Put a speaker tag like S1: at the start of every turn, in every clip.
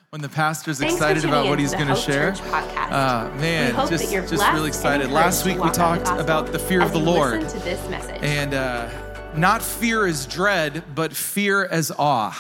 S1: when the pastor's excited about what he's going to share. Man, just really excited. Last week we talked about the fear of the Lord. And not fear as dread, but fear as awe.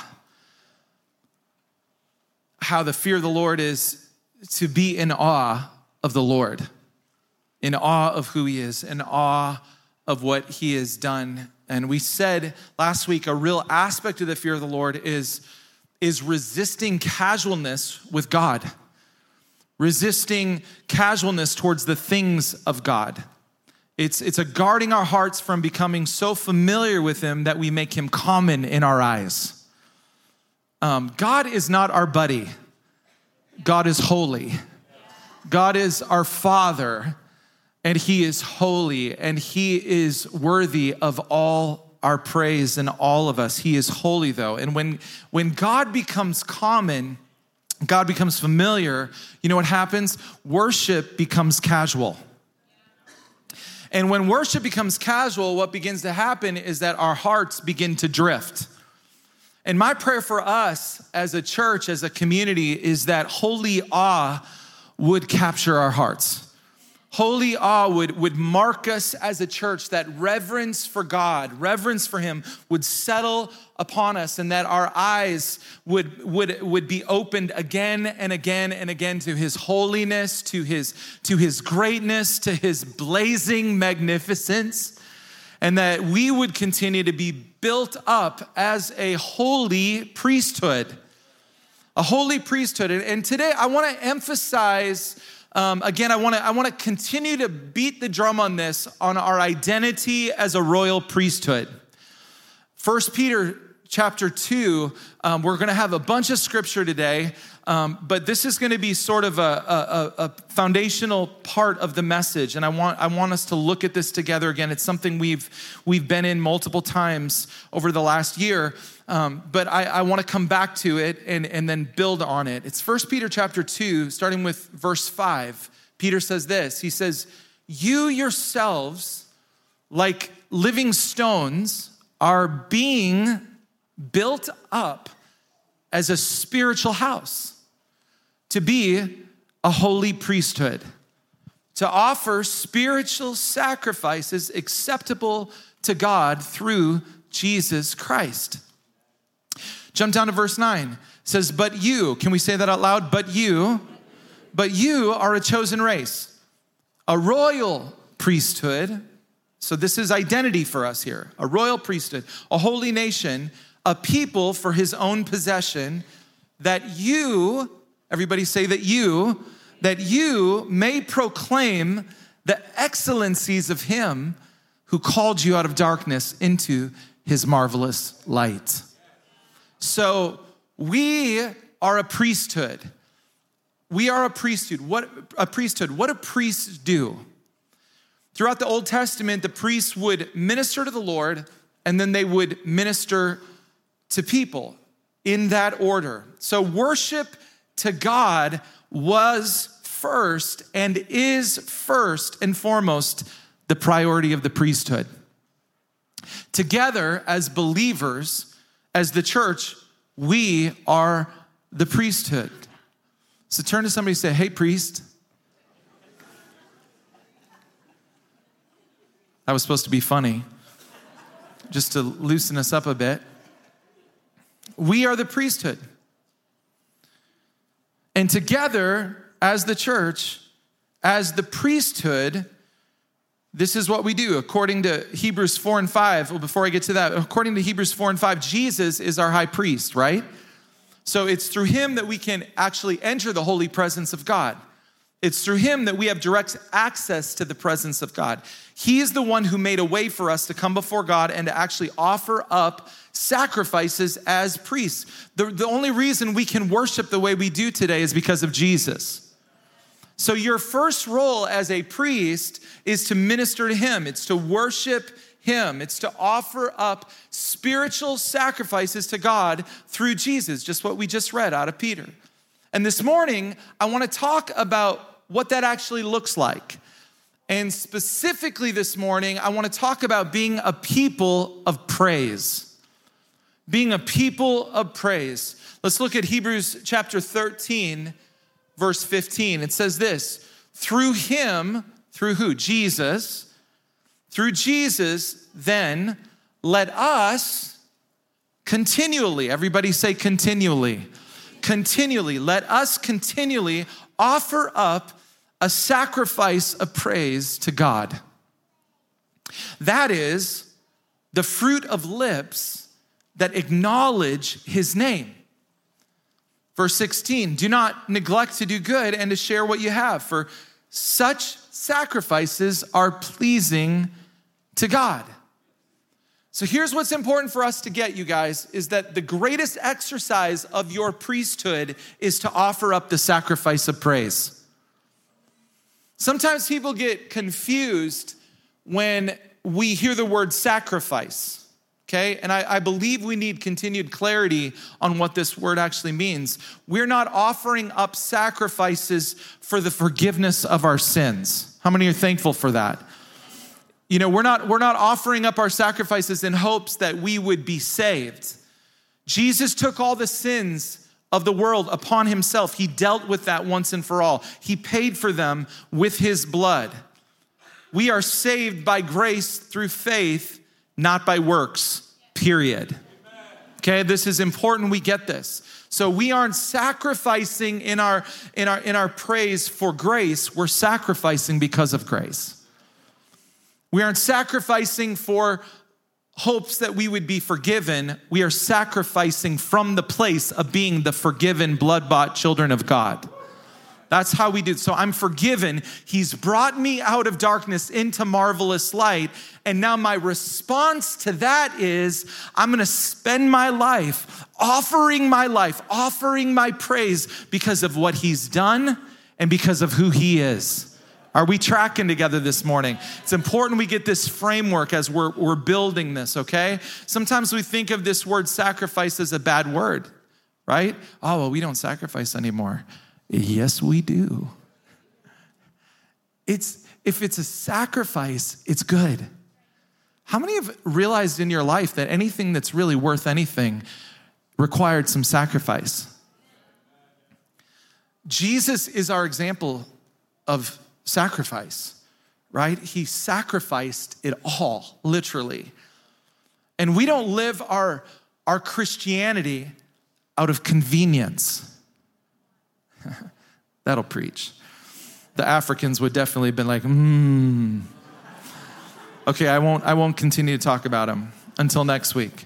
S1: How the fear of the Lord is to be in awe of the Lord, in awe of who he is, in awe of what he has done. And we said last week, a real aspect of the fear of the Lord is resisting casualness with God, resisting casualness towards the things of God. It's a guarding our hearts from becoming so familiar with him that we make him common in our eyes. God is not our buddy. God is holy. God is our Father, and he is holy, and he is worthy of all our praise and all of us. He is holy, though. And when God becomes common, God becomes familiar, you know what happens? Worship becomes casual. And when worship becomes casual, what begins to happen is that our hearts begin to drift. And my prayer for us as a church, as a community, is that holy awe would capture our hearts. Holy awe would mark us as a church, that reverence for God, reverence for him would settle upon us, and that our eyes would be opened again and again and again to his holiness, to his greatness, to his blazing magnificence, and that we would continue to be built up as a holy priesthood. A holy priesthood. And today I want to emphasize again, I want to continue to beat the drum on this, on our identity as a royal priesthood. 1 Peter chapter 2, we're going to have a bunch of scripture today, but this is going to be sort of a foundational part of the message, and I want us to look at this together again. It's something we've been in multiple times over the last year, but I want to come back to it and then build on it. It's 1 Peter chapter 2, starting with verse 5. Peter says this. He says, "You yourselves, like living stones, are being built up as a spiritual house, to be a holy priesthood, to offer spiritual sacrifices acceptable to God through Jesus Christ." Jump down to verse 9. It says, "But you," can we say that out loud? But you are a chosen race, a royal priesthood. So this is identity for us here. A royal priesthood, a holy nation, a people for his own possession, that you, everybody say that you may proclaim the excellencies of him who called you out of darkness into his marvelous light. So we are a priesthood. We are a priesthood. What do priests do? Throughout the Old Testament, the priests would minister to the Lord, and then they would minister to people in that order. So worship to God was first and is first and foremost the priority of the priesthood. Together as believers, as the church, we are the priesthood. So turn to somebody and say, "Hey, priest." That was supposed to be funny, just to loosen us up a bit. We are the priesthood. And together, as the church, as the priesthood, this is what we do. According to Hebrews 4 and 5, well, before I get to that, according to Hebrews 4 and 5, Jesus is our high priest, right? So it's through him that we can actually enter the holy presence of God. It's through him that we have direct access to the presence of God. He is the one who made a way for us to come before God and to actually offer up sacrifices as priests. The only reason we can worship the way we do today is because of Jesus. So your first role as a priest is to minister to him. It's to worship him. It's to offer up spiritual sacrifices to God through Jesus, just what we just read out of Peter. And this morning, I want to talk about what that actually looks like. And specifically this morning, I want to talk about being a people of praise. Being a people of praise. Let's look at Hebrews chapter 13, verse 15. It says this, through him, through who? Jesus. Through Jesus, then, let us continually, everybody say continually. Continually, let us continually offer up a sacrifice of praise to God. That is the fruit of lips that acknowledge his name. Verse 16, do not neglect to do good and to share what you have, for such sacrifices are pleasing to God. So here's what's important for us to get, you guys, is that the greatest exercise of your priesthood is to offer up the sacrifice of praise. Sometimes people get confused when we hear the word sacrifice. Okay, and I believe we need continued clarity on what this word actually means. We're not offering up sacrifices for the forgiveness of our sins. How many are thankful for that? You know, we're not offering up our sacrifices in hopes that we would be saved. Jesus took all the sins of the world upon himself. He dealt with that once and for all. He paid for them with his blood. We are saved by grace through faith, not by works, period. Okay, this is important we get this. So we aren't sacrificing in our praise for grace, we're sacrificing because of grace. We aren't sacrificing for hopes that we would be forgiven. We are sacrificing from the place of being the forgiven, blood-bought children of God. That's how we do it. So I'm forgiven. He's brought me out of darkness into marvelous light. And now my response to that is I'm going to spend my life, offering my praise because of what he's done and because of who he is. Are we tracking together this morning? It's important we get this framework as we're building this, okay? Sometimes we think of this word sacrifice as a bad word, right? Oh, well, we don't sacrifice anymore. Yes, we do. If it's a sacrifice, it's good. How many have realized in your life that anything that's really worth anything required some sacrifice? Jesus is our example of sacrifice, right? He sacrificed it all, literally. And we don't live our Christianity out of convenience. That'll preach. The Africans would definitely have been like, Okay, I won't continue to talk about them until next week.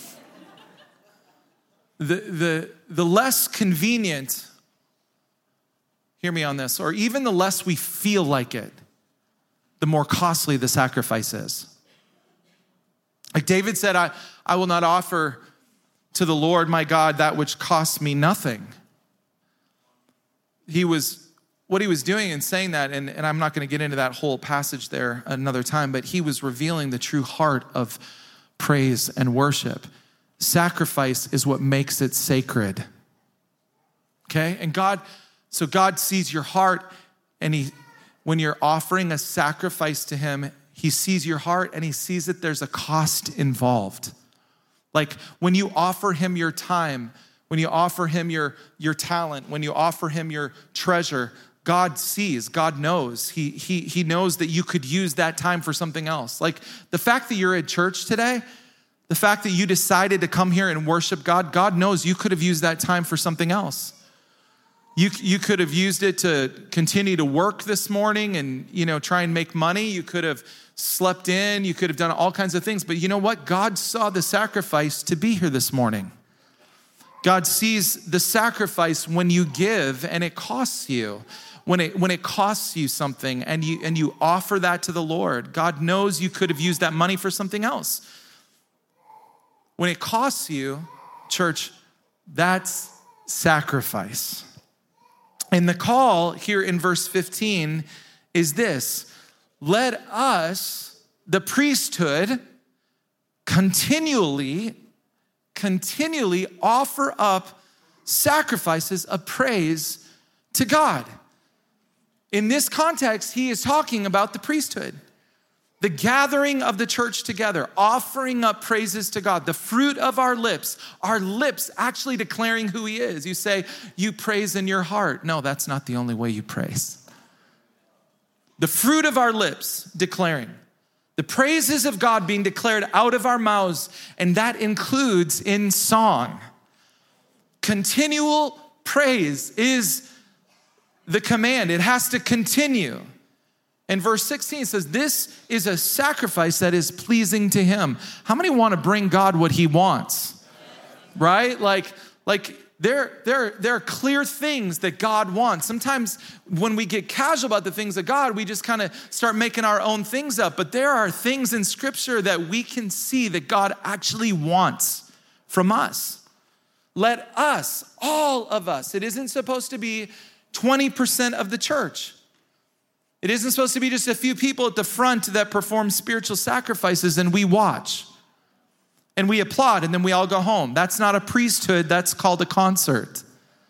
S1: The less convenient, hear me on this, or even the less we feel like it, the more costly the sacrifice is. Like David said, I will not offer to the Lord my God that which costs me nothing. What he was doing in saying that, and I'm not going to get into that whole passage there another time, but he was revealing the true heart of praise and worship. Sacrifice is what makes it sacred. Okay? And God sees your heart, and when you're offering a sacrifice to him, he sees your heart and he sees that there's a cost involved. Like when you offer him your time, when you offer him your talent, when you offer him your treasure, God sees, God knows. He knows that you could use that time for something else. Like the fact that you're at church today, the fact that you decided to come here and worship God, God knows you could have used that time for something else. You could have used it to continue to work this morning and, try and make money. You could have slept in. You could have done all kinds of things. But you know what? God saw the sacrifice to be here this morning. God sees the sacrifice when you give and it costs you. When it costs you something and you offer that to the Lord, God knows you could have used that money for something else. When it costs you, church, that's sacrifice. And the call here in verse 15 is this: let us, the priesthood, continually offer up sacrifices of praise to God. In this context, he is talking about the priesthood. The gathering of the church together, offering up praises to God, the fruit of our lips actually declaring who he is. You say, you praise in your heart. No, that's not the only way you praise. The fruit of our lips declaring. The praises of God being declared out of our mouths, and that includes in song. Continual praise is the command. It has to continue. And verse 16 says, this is a sacrifice that is pleasing to him. How many want to bring God what he wants? Right? Like there are clear things that God wants. Sometimes when we get casual about the things of God, we just kind of start making our own things up. But there are things in Scripture that we can see that God actually wants from us. Let us, all of us, it isn't supposed to be 20% of the church. It isn't supposed to be just a few people at the front that perform spiritual sacrifices and we watch and we applaud and then we all go home. That's not a priesthood, that's called a concert.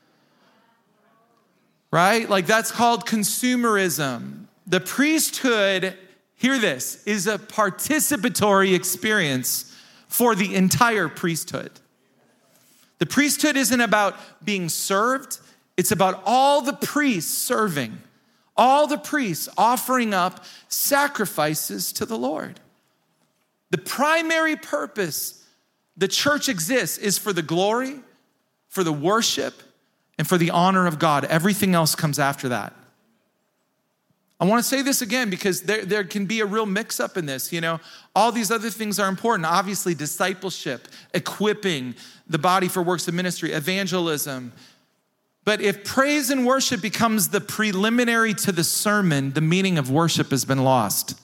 S1: Right? Like that's called consumerism. The priesthood, hear this, is a participatory experience for the entire priesthood. The priesthood isn't about being served, it's about all the priests serving. All the priests offering up sacrifices to the Lord. The primary purpose the church exists is for the glory, for the worship, and for the honor of God. Everything else comes after that. I want to say this again because there can be a real mix-up in this. You know, all these other things are important. Obviously, discipleship, equipping the body for works of ministry, evangelism. But if praise and worship becomes the preliminary to the sermon, the meaning of worship has been lost.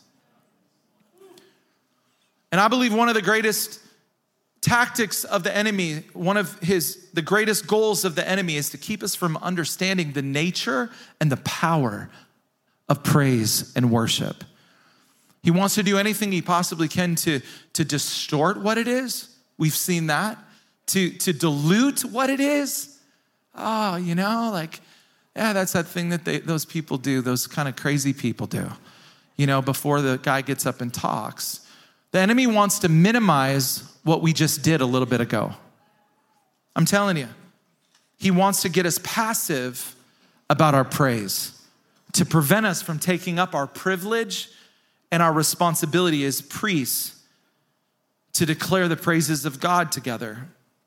S1: And I believe one of the greatest tactics of the enemy, the greatest goals of the enemy is to keep us from understanding the nature and the power of praise and worship. He wants to do anything he possibly can to distort what it is. We've seen that. To dilute what it is. Oh, you know, like, yeah, that's that thing that those people do, those kind of crazy people do, you know, before the guy gets up and talks. The enemy wants to minimize what we just did a little bit ago. I'm telling you, he wants to get us passive about our praise, to prevent us from taking up our privilege and our responsibility as priests to declare the praises of God together.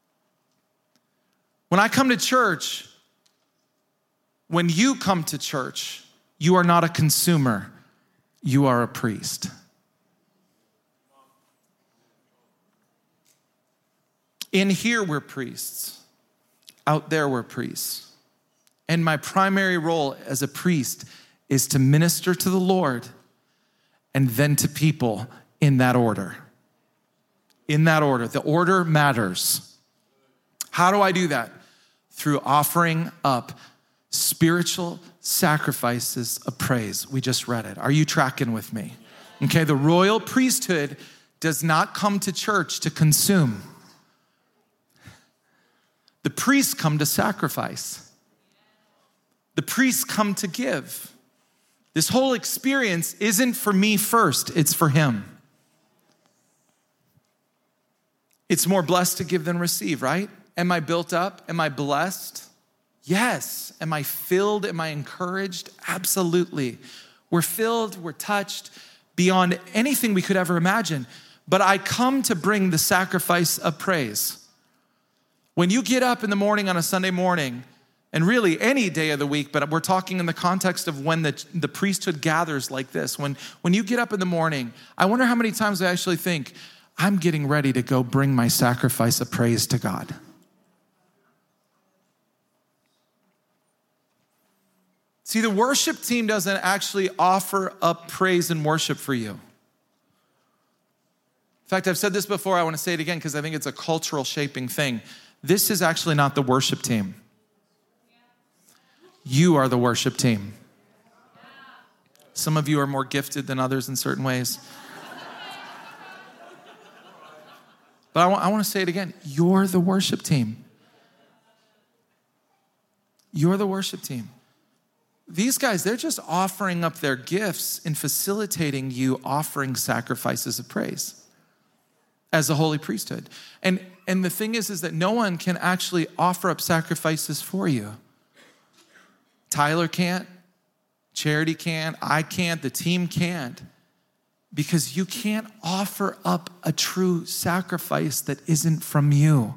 S1: When I come to church, when you come to church, you are not a consumer, you are a priest. In here, we're priests. Out there, we're priests. And my primary role as a priest is to minister to the Lord and then to people in that order. In that order. The order matters. How do I do that? Through offering up spiritual sacrifices of praise. We just read it. Are you tracking with me? Okay, the royal priesthood does not come to church to consume. The priests come to sacrifice. The priests come to give. This whole experience isn't for me first, it's for him. It's more blessed to give than receive, right? Am I built up? Am I blessed? Yes. Am I filled? Am I encouraged? Absolutely. We're filled, we're touched beyond anything we could ever imagine. But I come to bring the sacrifice of praise. When you get up in the morning on a Sunday morning, and really any day of the week, but we're talking in the context of when the priesthood gathers like this. When you get up in the morning, I wonder how many times I actually think, I'm getting ready to go bring my sacrifice of praise to God. See, the worship team doesn't actually offer up praise and worship for you. In fact, I've said this before, I want to say it again because I think it's a cultural shaping thing. This is actually not the worship team. You are the worship team. Some of you are more gifted than others in certain ways. But I want to say it again. You're the worship team. You're the worship team. these guys, they're just offering up their gifts and facilitating you offering sacrifices of praise as a holy priesthood. And the thing is that no one can actually offer up sacrifices for you. Tyler can't, Charity can't, I can't, the team can't, because you can't offer up a true sacrifice that isn't from you.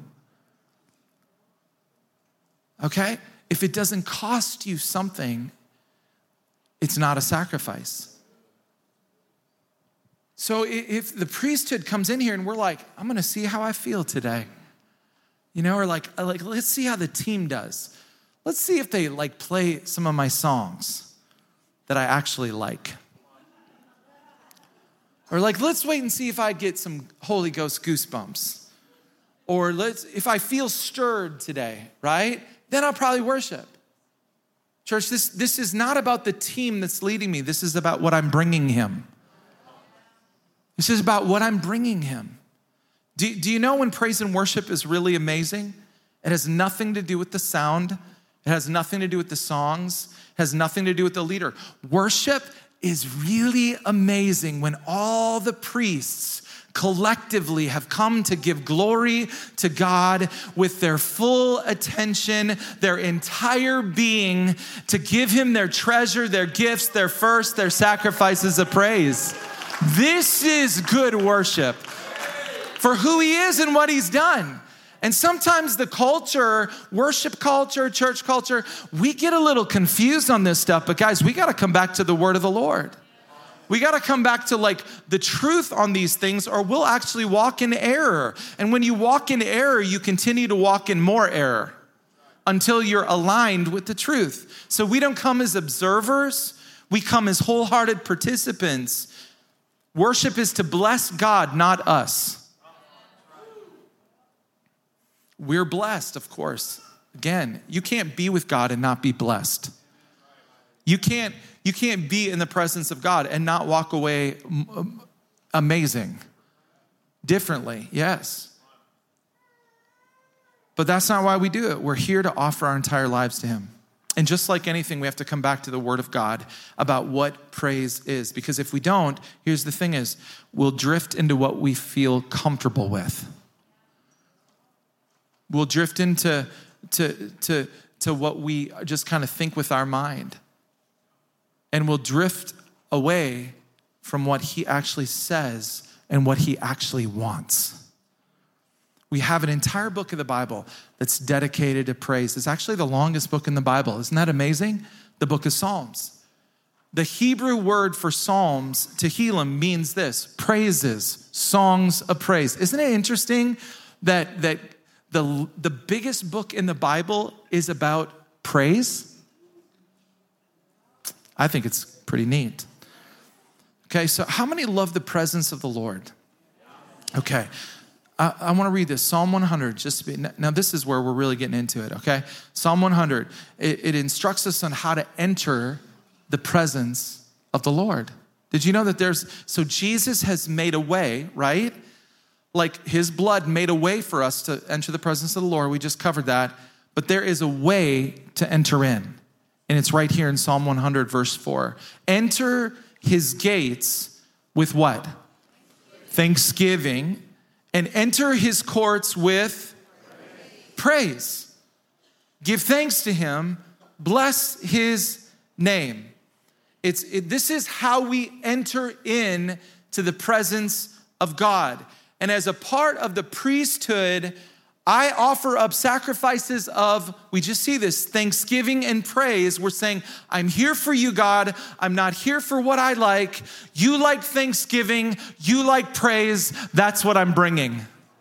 S1: Okay? If it doesn't cost you something, it's not a sacrifice. So if the priesthood comes in here and we're like, I'm gonna see how I feel today, or like let's see how the team does. Let's see if they play some of my songs that I actually like. Or let's wait and see if I get some Holy Ghost goosebumps. Or if I feel stirred today, right? Then I'll probably worship. Church, this is not about the team that's leading me. This is about what I'm bringing him. This is about what I'm bringing him. Do you know when praise and worship is really amazing? It has nothing to do with the sound. It has nothing to do with the songs. It has nothing to do with the leader. Worship is really amazing when all the priests collectively have come to give glory to God with their full attention, their entire being, to give him their treasure, their gifts, their first, their sacrifices of praise. This is good worship for who he is and what he's done. And sometimes the culture, worship culture, church culture, we get a little confused on this stuff. But guys, we got to come back to the word of the Lord. We got to come back to the truth on these things, or we'll actually walk in error. And when you walk in error, you continue to walk in more error until you're aligned with the truth. So we don't come as observers. We come as wholehearted participants. Worship is to bless God, not us. We're blessed, of course. Again, you can't be with God and not be blessed. You can't be in the presence of God and not walk away amazing. Differently, yes. But that's not why we do it. We're here to offer our entire lives to him. And just like anything, we have to come back to the word of God about what praise is. Because if we don't, here's the thing is, we'll drift into what we feel comfortable with. We'll drift into what we just kind of think with our mind. And we'll drift away from what he actually says and what he actually wants. We have an entire book of the Bible that's dedicated to praise. It's actually the longest book in the Bible. Isn't that amazing? The book of Psalms. The Hebrew word for Psalms, Tehillim, means this: praises, songs of praise. Isn't it interesting that the biggest book in the Bible is about praise? I think it's pretty neat. Okay, so how many love the presence of the Lord? Okay. I want to read this, Psalm 100. Now this is where we're really getting into it, okay? Psalm 100, it instructs us on how to enter the presence of the Lord. Did you know that so Jesus has made a way, right? Like his blood made a way for us to enter the presence of the Lord. We just covered that. But there is a way to enter in. And it's right here in Psalm 100, verse 4. Enter his gates with what? Thanksgiving. And enter his courts with praise. Give thanks to him. Bless his name. This is how we enter in to the presence of God. And as a part of the priesthood, I offer up sacrifices of, we just see this, thanksgiving and praise. We're saying, I'm here for you, God. I'm not here for what I like. You like thanksgiving. You like praise. That's what I'm bringing.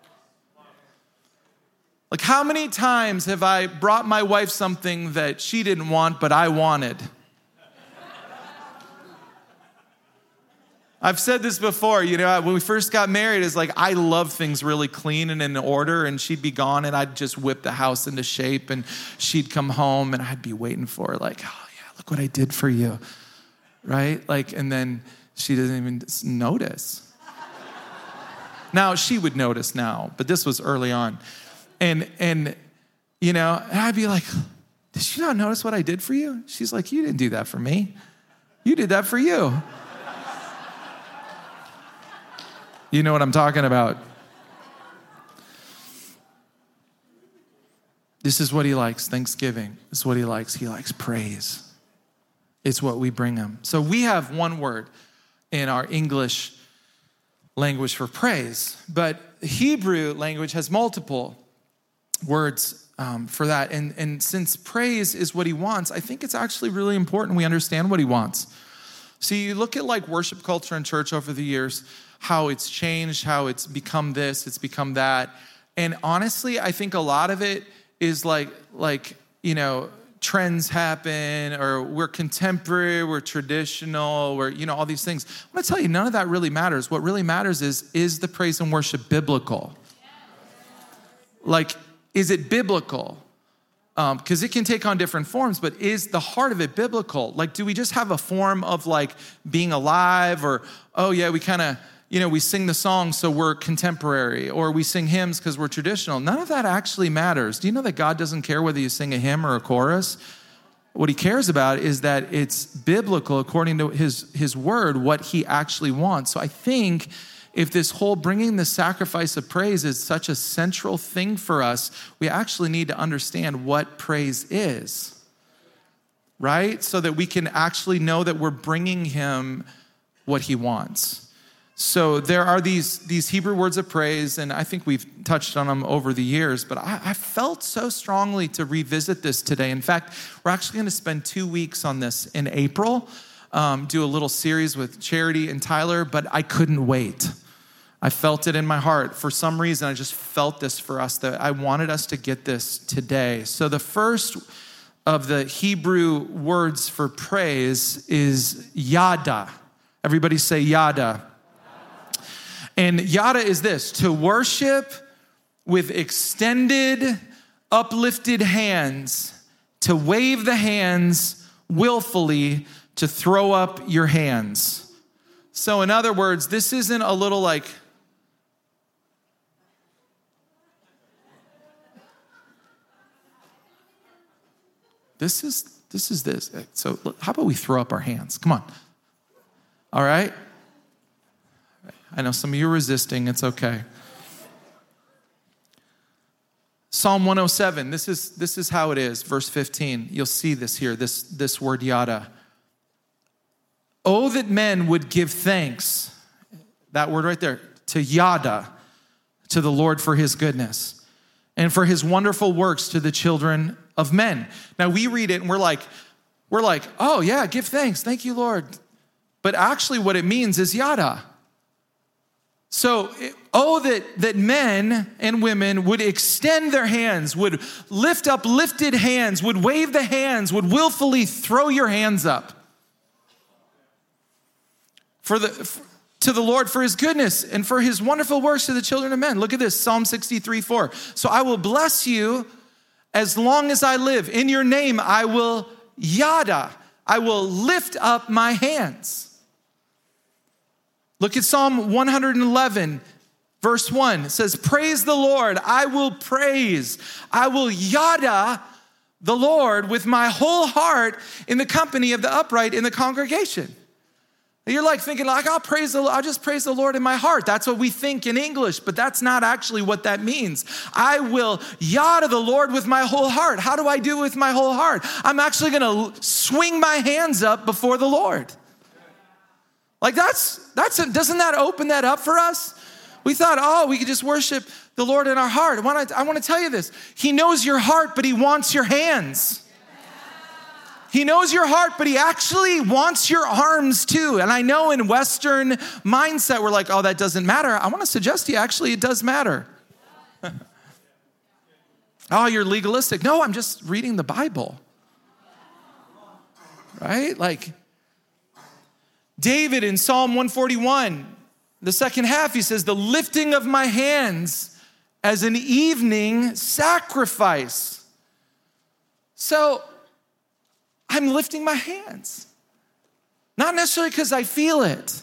S1: Like, how many times have I brought my wife something that she didn't want, but I wanted? I've said this before, when we first got married, it's like, I love things really clean and in order, and she'd be gone, and I'd just whip the house into shape, and she'd come home, and I'd be waiting for her, like, oh yeah, look what I did for you, right? And then she doesn't even notice. Now, she would notice now, but this was early on. And I'd be like, did you not notice what I did for you? She's like, you didn't do that for me. You did that for you. You know what I'm talking about. This is what he likes, thanksgiving. This is what he likes. He likes praise. It's what we bring him. So we have one word in our English language for praise, but Hebrew language has multiple words for that. And since praise is what he wants, I think it's actually really important we understand what he wants. See, you look at like worship culture in church over the years, how it's changed, how it's become this, it's become that. And honestly, I think a lot of it is like trends happen, or we're contemporary, we're traditional, we're, all these things. I'm gonna tell you, none of that really matters. What really matters is the praise and worship biblical? Like, is it biblical? Because it can take on different forms, but is the heart of it biblical? Like, do we just have a form of like being alive, or, oh yeah, we kind of, we sing the song so we're contemporary, or we sing hymns because we're traditional? None of that actually matters. Do you know that God doesn't care whether you sing a hymn or a chorus? What he cares about is that it's biblical according to his word, what he actually wants. So I think if this whole bringing the sacrifice of praise is such a central thing for us, we actually need to understand what praise is, right? So that we can actually know that we're bringing him what he wants. So there are these Hebrew words of praise, and I think we've touched on them over the years, but I felt so strongly to revisit this today. In fact, we're actually going to spend 2 weeks on this in April, do a little series with Charity and Tyler, but I couldn't wait. I felt it in my heart. For some reason, I just felt this for us, that I wanted us to get this today. So the first of the Hebrew words for praise is yada. Everybody say yada. And yada is this: to worship with extended, uplifted hands, to wave the hands willfully, to throw up your hands. So in other words, this isn't a little like, this is this. So how about we throw up our hands? Come on. All right? I know some of you are resisting. It's okay. Psalm 107. This is how it is. Verse 15. You'll see this here. This word yada. Oh, that men would give thanks. That word right there. To yada. To the Lord for his goodness. And for his wonderful works to the children of men. Now we read it and we're like, oh yeah, give thanks. Thank you, Lord. But actually what it means is yada. So, that men and women would extend their hands, would lift up lifted hands, would wave the hands, would willfully throw your hands up to the Lord for his goodness and for his wonderful works to the children of men. Look at this, Psalm 63:4. So I will bless you as long as I live. In your name I will yada. I will lift up my hands. Look at Psalm 111, verse 1. It says, praise the Lord. I will praise. I will yada the Lord with my whole heart in the company of the upright in the congregation. You're like thinking like, I'll just praise the Lord in my heart. That's what we think in English, but that's not actually what that means. I will yada the Lord with my whole heart. How do I do it with my whole heart? I'm actually going to swing my hands up before the Lord. Like doesn't that open that up for us? We thought, we could just worship the Lord in our heart. I want to tell you this. He knows your heart, but he wants your hands. He knows your heart, but he actually wants your arms too. And I know in Western mindset, we're like, that doesn't matter. I want to suggest to you, actually, it does matter. You're legalistic. No, I'm just reading the Bible. Right? Like, David in Psalm 141, the second half, he says, the lifting of my hands as an evening sacrifice. So I'm lifting my hands. Not necessarily because I feel it.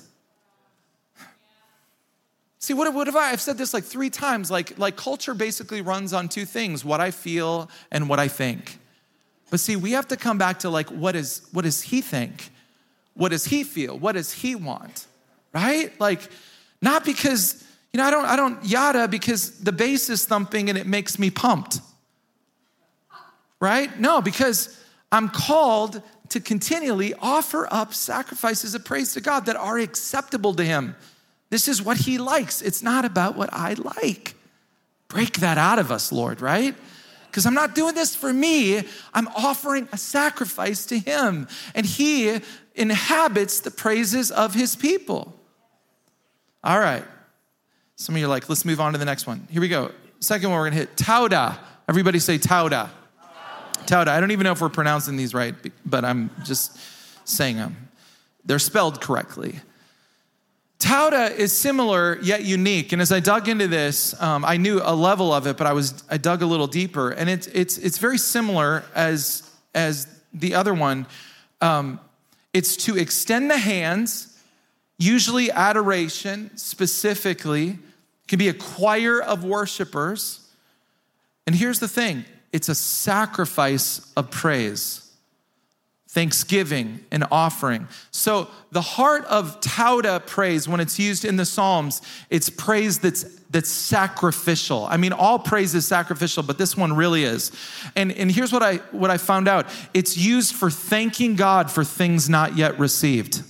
S1: See, what have I've said this like 3 times, like culture basically runs on 2 things, what I feel and what I think. But see, we have to come back to like, what does he think? What does he feel? What does he want? Right? Like, not because, I don't yada because the bass is thumping and it makes me pumped. Right? No, because I'm called to continually offer up sacrifices of praise to God that are acceptable to him. This is what he likes. It's not about what I like. Break that out of us, Lord, right? Because I'm not doing this for me. I'm offering a sacrifice to him. And he inhabits the praises of his people. All right. Some of you are like, let's move on to the next one. Here we go. Second one we're going to hit, Tauda. Everybody say Tauda. Tauda. I don't even know if we're pronouncing these right, but I'm just saying them. They're spelled correctly. Tauda is similar yet unique. And as I dug into this, I knew a level of it, but I dug a little deeper. And it's very similar as the other one. It's to extend the hands, usually adoration specifically. It can be a choir of worshipers. And here's the thing. It's a sacrifice of praise, thanksgiving, and offering. So the heart of Tauda praise, when it's used in the Psalms, it's praise that's sacrificial. I mean, all praise is sacrificial, but this one really is. And here's what I found out. It's used for thanking God for things not yet received.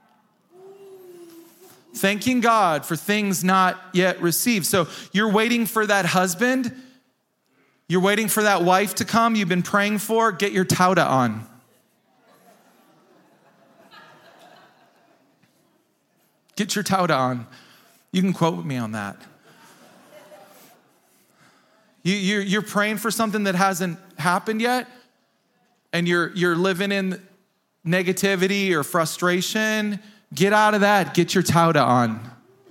S1: Thanking God for things not yet received. So you're waiting for that husband. You're waiting for that wife to come you've been praying for. Get your Tauda on. Get your Tauda on. You can quote me on that. You're praying for something that hasn't happened yet, and you're living in negativity or frustration. Get out of that. Get your Tauda on.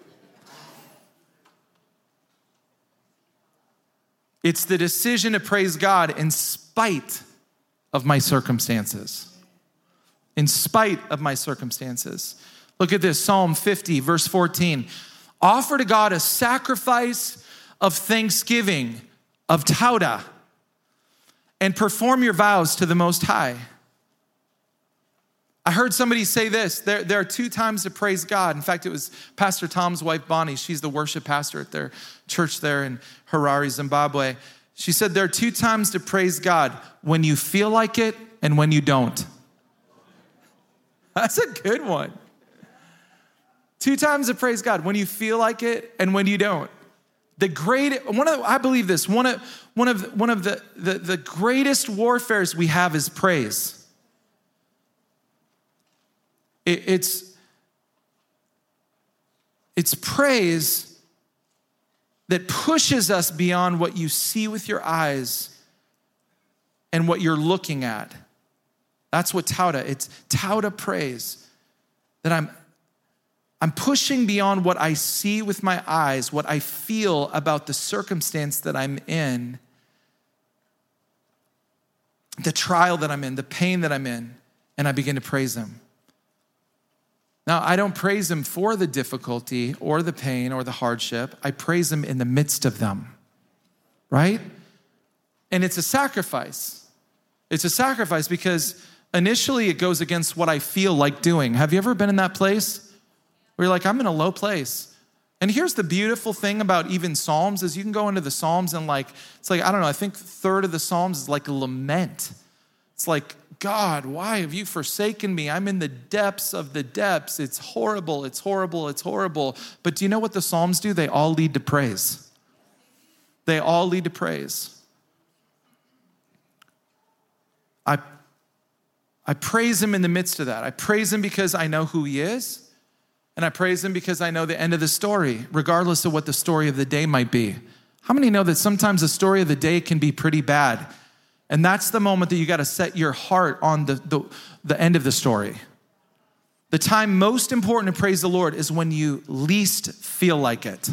S1: It's the decision to praise God in spite of my circumstances. In spite of my circumstances. Look at this, Psalm 50, verse 14. Offer to God a sacrifice of thanksgiving, of Tauda, and perform your vows to the Most High. I heard somebody say this, there are 2 times to praise God. In fact, it was Pastor Tom's wife, Bonnie. She's the worship pastor at their church there in Harare, Zimbabwe. She said there are 2 times to praise God, when you feel like it and when you don't. That's a good one. 2 times to praise God, when you feel like it and when you don't. I believe this, one of the greatest warfares we have is praise. It's praise that pushes us beyond what you see with your eyes and what you're looking at. That's what Tauda, it's Tauda praise. That I'm pushing beyond what I see with my eyes, what I feel about the circumstance that I'm in, the trial that I'm in, the pain that I'm in, and I begin to praise him. Now, I don't praise him for the difficulty or the pain or the hardship. I praise him in the midst of them, right? And it's a sacrifice. It's a sacrifice because initially it goes against what I feel like doing. Have you ever been in that place where you're like, I'm in a low place? And here's the beautiful thing about even Psalms is you can go into the Psalms and it's like, I don't know, I think 1/3 of the Psalms is like a lament. It's like, God, why have you forsaken me? I'm in the depths of the depths. It's horrible, it's horrible, it's horrible. But do you know what the Psalms do? They all lead to praise. They all lead to praise. I praise him in the midst of that. I praise him because I know who he is. And I praise him because I know the end of the story, regardless of what the story of the day might be. How many know that sometimes the story of the day can be pretty bad? And that's the moment that you got to set your heart on the end of the story. The time most important to praise the Lord is when you least feel like it.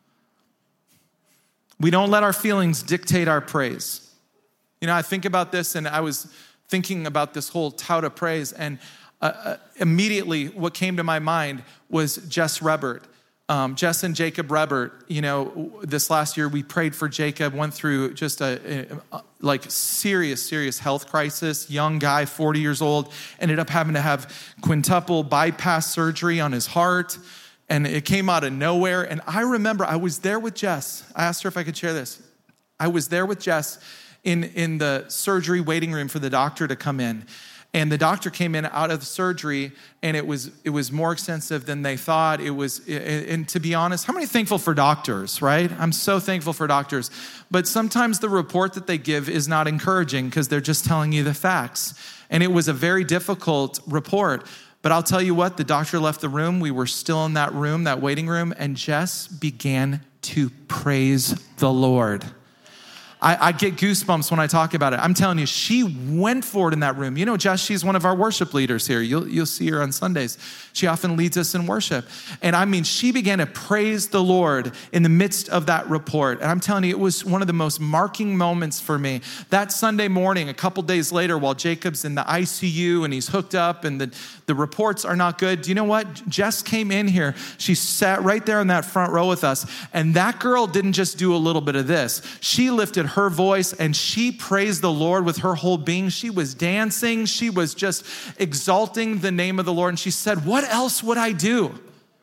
S1: We don't let our feelings dictate our praise. You know, I think about this, and I was thinking about this whole Tauda praise, and immediately what came to my mind was Jess Rebert. Jess and Jacob Rebert, this last year we prayed for Jacob, went through just a serious health crisis. Young guy, 40 years old, ended up having to have quintuple bypass surgery on his heart. And it came out of nowhere. And I remember I was there with Jess. I asked her if I could share this. I was there with Jess in the surgery waiting room for the doctor to come in. And the doctor came in out of the surgery, and it was more extensive than they thought. And to be honest, how many are thankful for doctors, right? I'm so thankful for doctors. But sometimes the report that they give is not encouraging because they're just telling you the facts. And it was a very difficult report. But I'll tell you what, the doctor left the room. We were still in that room, that waiting room, and Jess began to praise the Lord. I get goosebumps when I talk about it. I'm telling you, she went forward in that room. Jess, she's one of our worship leaders here. You'll see her on Sundays. She often leads us in worship. And she began to praise the Lord in the midst of that report. And I'm telling you, it was one of the most marking moments for me. That Sunday morning, a couple days later, while Jacob's in the ICU and he's hooked up and the reports are not good, do you know what? Jess came in here. She sat right there in that front row with us. And that girl didn't just do a little bit of this. She lifted her voice and she praised the Lord with her whole being. She was dancing. She was just exalting the name of the Lord. And she said, what else would I do?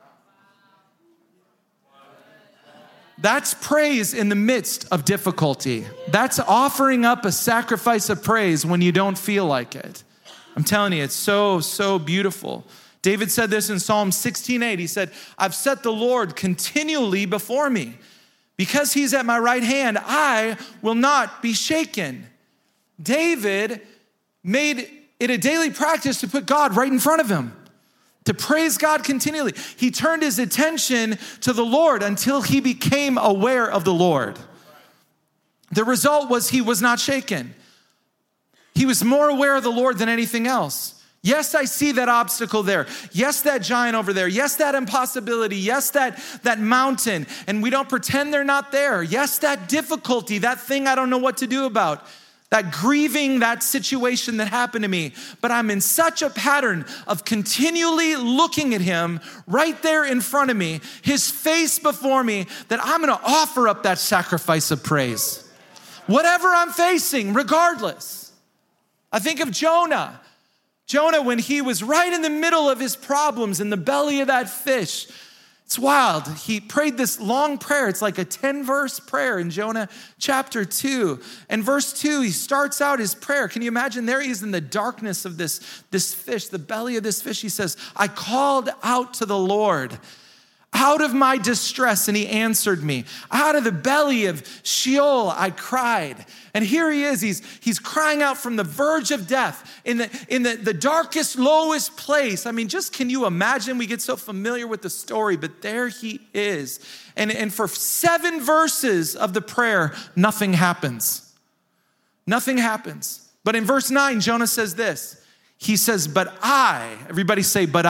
S1: That's praise in the midst of difficulty. That's offering up a sacrifice of praise when you don't feel like it. I'm telling you, it's so, so beautiful. David said this in Psalm 16:8. He said, I've set the Lord continually before me. Because he's at my right hand, I will not be shaken. David made it a daily practice to put God right in front of him, to praise God continually. He turned his attention to the Lord until he became aware of the Lord. The result was he was not shaken. He was more aware of the Lord than anything else. Yes, I see that obstacle there. Yes, that giant over there. Yes, that impossibility. Yes, that mountain. And we don't pretend they're not there. Yes, that difficulty, that thing I don't know what to do about. That grieving, that situation that happened to me. But I'm in such a pattern of continually looking at him right there in front of me, his face before me, that I'm going to offer up that sacrifice of praise. Whatever I'm facing, regardless. I think of Jonah. Jonah, when he was right in the middle of his problems in the belly of that fish, it's wild. He prayed this long prayer. It's like a 10-verse prayer in Jonah chapter 2. And verse 2, he starts out his prayer. Can you imagine? There he is in the darkness of this fish, the belly of this fish. He says, I called out to the Lord out of my distress, and he answered me. Out of the belly of Sheol, I cried. And here he is, he's crying out from the verge of death in the darkest, lowest place. Just can you imagine? We get so familiar with the story, but there he is. And for 7 verses of the prayer, nothing happens. Nothing happens. But in verse 9, Jonah says this. He says, but I, everybody say, but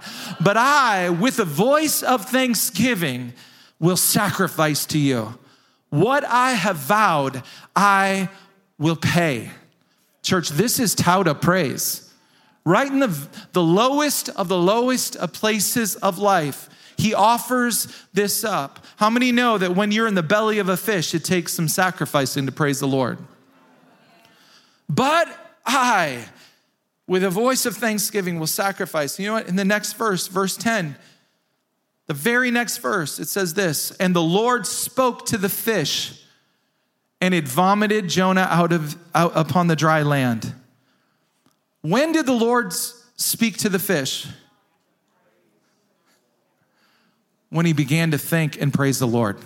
S1: I, with a voice of thanksgiving, will sacrifice to you. What I have vowed, I will pay. Church, this is Tauda praise. Right in the lowest of the lowest of places of life, he offers this up. How many know that when you're in the belly of a fish, it takes some sacrificing to praise the Lord? But I, with a voice of thanksgiving, will sacrifice. You know what? In the next verse, verse 10, the very next verse, it says this, and the Lord spoke to the fish, and it vomited Jonah out upon the dry land. When did the Lord speak to the fish? When he began to thank and praise the Lord.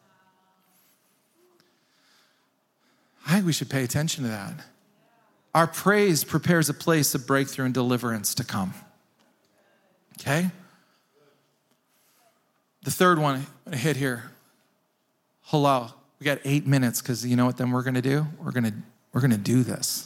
S1: I think we should pay attention to that. Our praise prepares a place of breakthrough and deliverance to come. Okay? The third one I'm going to hit here. Halal. We got 8 minutes because you know what then we're going to do? We're going to do this.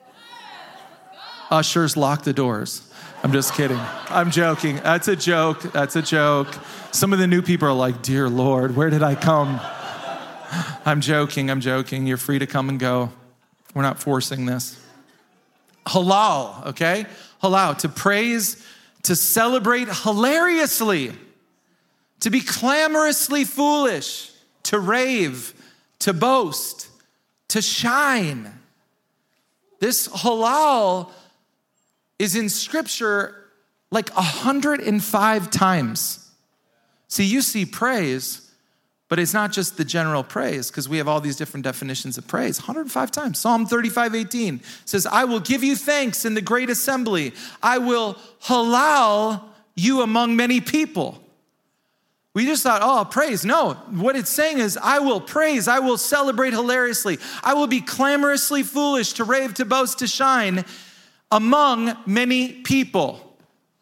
S1: Ushers, lock the doors. I'm just kidding. I'm joking. That's a joke. That's a joke. Some of the new people are like, dear Lord, where did I come? I'm joking. You're free to come and go. We're not forcing this. Halal, okay? Halal, to praise, to celebrate hilariously. to be clamorously foolish, to rave, to boast, to shine. This halal is in Scripture like 105 times. See, you see praise, but it's not just the general praise, because we have all these different definitions of praise. 105 times. Psalm 35:18 says, I will give you thanks in the great assembly. I will halal you among many people. We just thought, oh, praise. No, what it's saying is, I will praise, I will celebrate hilariously. I will be clamorously foolish, to rave, to boast, to shine among many people.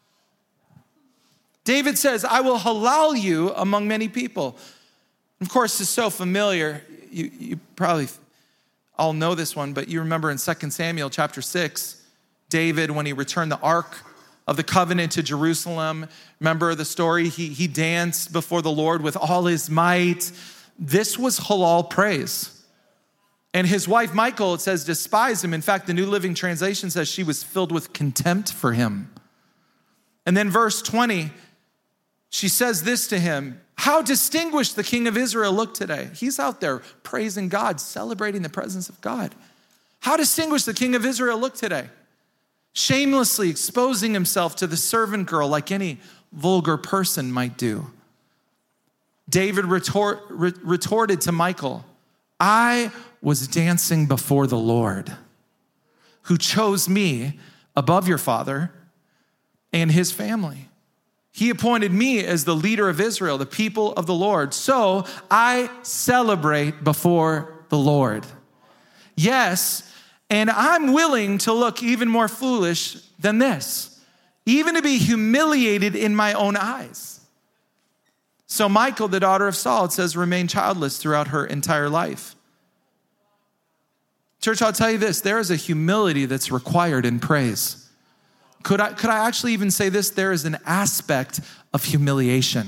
S1: David says, I will halal you among many people. Of course, it's so familiar. You probably all know this one, but you remember in 2 Samuel chapter 6, David, when he returned the ark of the covenant to Jerusalem. Remember the story? He danced before the Lord with all his might. This was halal praise. And his wife, Michal, it says, despised him. In fact, the New Living Translation says she was filled with contempt for him. And then verse 20, she says this to him, how distinguished the king of Israel looked today. He's out there praising God, celebrating the presence of God. How distinguished the king of Israel looked today. Shamelessly exposing himself to the servant girl like any vulgar person might do. David retorted to Michal, I was dancing before the Lord, who chose me above your father and his family. He appointed me as the leader of Israel, the people of the Lord. So I celebrate before the Lord. Yes, and I'm willing to look even more foolish than this, even to be humiliated in my own eyes. So Michal, the daughter of Saul, it says, remained childless throughout her entire life. Church, I'll tell you this, there is a humility that's required in praise. Could I actually even say this? There is an aspect of humiliation.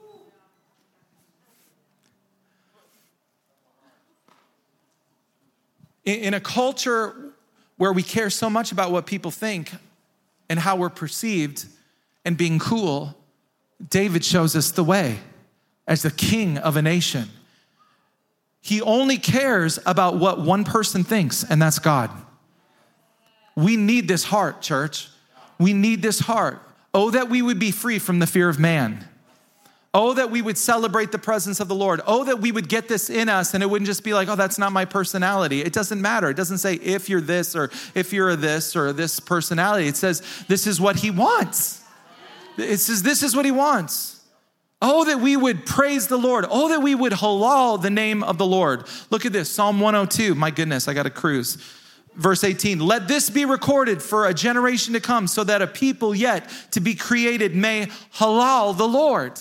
S1: In a culture where we care so much about what people think and how we're perceived and being cool, David shows us the way as the king of a nation. He only cares about what one person thinks, and that's God. We need this heart, church. We need this heart. Oh, that we would be free from the fear of man. Oh, that we would celebrate the presence of the Lord. Oh, that we would get this in us and it wouldn't just be like, oh, that's not my personality. It doesn't matter. It doesn't say if you're this or if you're this or this personality. It says this is what he wants. It says this is what he wants. Oh, that we would praise the Lord. Oh, that we would halal the name of the Lord. Look at this, Psalm 102. My goodness, I got to cruise. Verse 18, let this be recorded for a generation to come so that a people yet to be created may halal the Lord.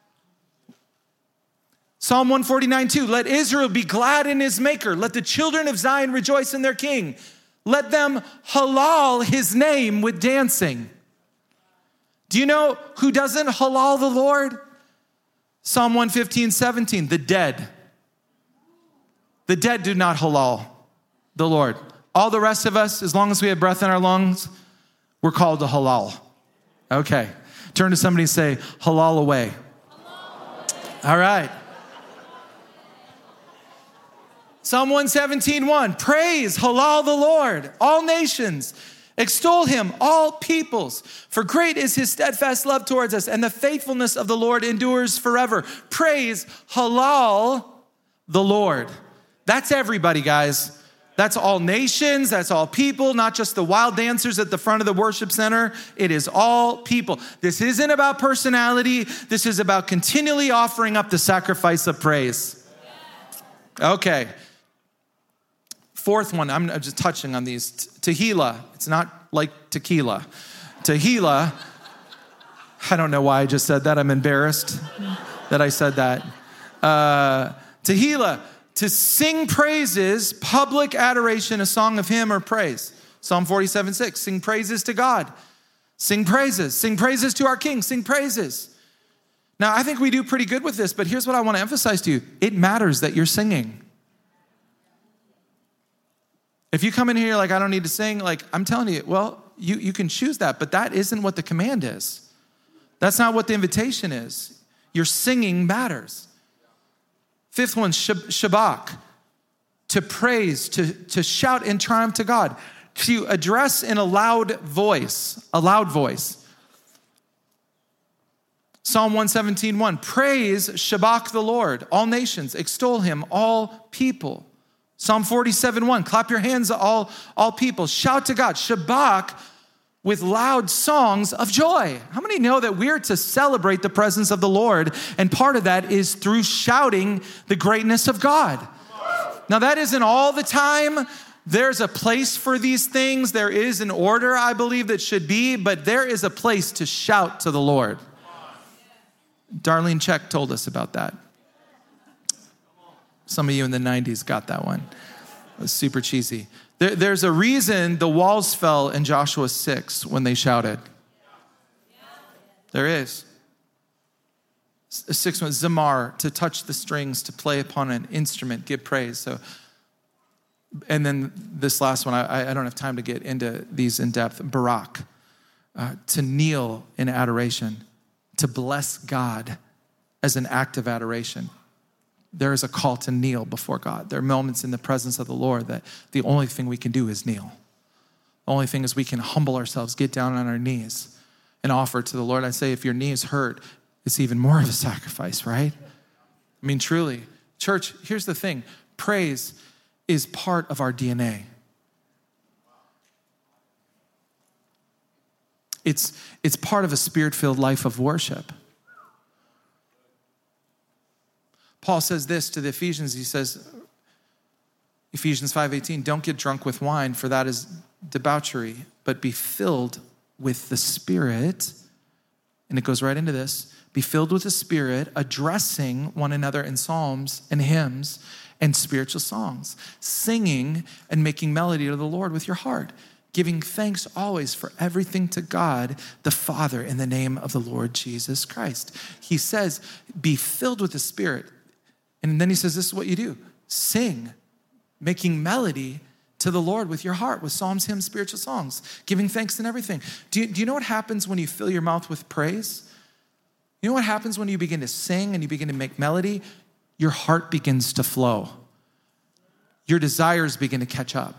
S1: Psalm 149:2, let Israel be glad in his maker. Let the children of Zion rejoice in their king. Let them halal his name with dancing. Do you know who doesn't halal the Lord? Psalm 115:17, the dead. The dead do not halal the Lord. All the rest of us, as long as we have breath in our lungs, we're called to halal. Okay. Turn to somebody and say, halal away. All right. Psalm 117:1, praise, halal the Lord, all nations, extol him, all peoples. For great is his steadfast love towards us, and the faithfulness of the Lord endures forever. Praise, halal the Lord. That's everybody, guys. That's all nations, that's all people, not just the wild dancers at the front of the worship center. It is all people. This isn't about personality. This is about continually offering up the sacrifice of praise. Okay. Fourth one, I'm just touching on these. Tehillah, it's not like tequila. Tehillah, I don't know why I just said that. I'm embarrassed that I said that. Tehillah, to sing praises, public adoration, a song of hymn or praise. Psalm 47:6, sing praises to God. Sing praises to our King, sing praises. Now, I think we do pretty good with this, but here's what I want to emphasize to you. It matters that you're singing. If you come in here like, I don't need to sing, like I'm telling you, well, you can choose that, but that isn't what the command is. That's not what the invitation is. Your singing matters. Fifth one, shabach, to praise, to shout in triumph to God, to address in a loud voice. Psalm 117:1, praise, shabach the Lord, all nations, extol him, all people. Psalm 47:1, clap your hands, all people, shout to God, shabach with loud songs of joy. How many know that we're to celebrate the presence of the Lord? And part of that is through shouting the greatness of God. Now that isn't all the time. There's a place for these things. There is an order, I believe, that should be, but there is a place to shout to the Lord. Darlene Check told us about that. Some of you in the 90s got that one. It was super cheesy. There's a reason the walls fell in Joshua 6 when they shouted. There is. 6 was zamar, to touch the strings, to play upon an instrument, give praise. So, and then this last one, I don't have time to get into these in depth. Barak, to kneel in adoration, to bless God as an act of adoration. There is a call to kneel before God. There are moments in the presence of the Lord that the only thing we can do is kneel. The only thing is we can humble ourselves, get down on our knees and offer to the Lord. I say if your knee is hurt, it's even more of a sacrifice, right? I mean, truly. Church, here's the thing. Praise is part of our DNA. It's part of a spirit-filled life of worship. Paul says this to the Ephesians. He says, Ephesians 5:18, don't get drunk with wine, for that is debauchery, but be filled with the Spirit. And it goes right into this. Be filled with the Spirit, addressing one another in psalms and hymns and spiritual songs, singing and making melody to the Lord with your heart, giving thanks always for everything to God, the Father, in the name of the Lord Jesus Christ. He says, be filled with the Spirit. And then he says, this is what you do. Sing, making melody to the Lord with your heart, with psalms, hymns, spiritual songs, giving thanks in everything. Do you know what happens when you fill your mouth with praise? You know what happens when you begin to sing and you begin to make melody? Your heart begins to flow. Your desires begin to catch up.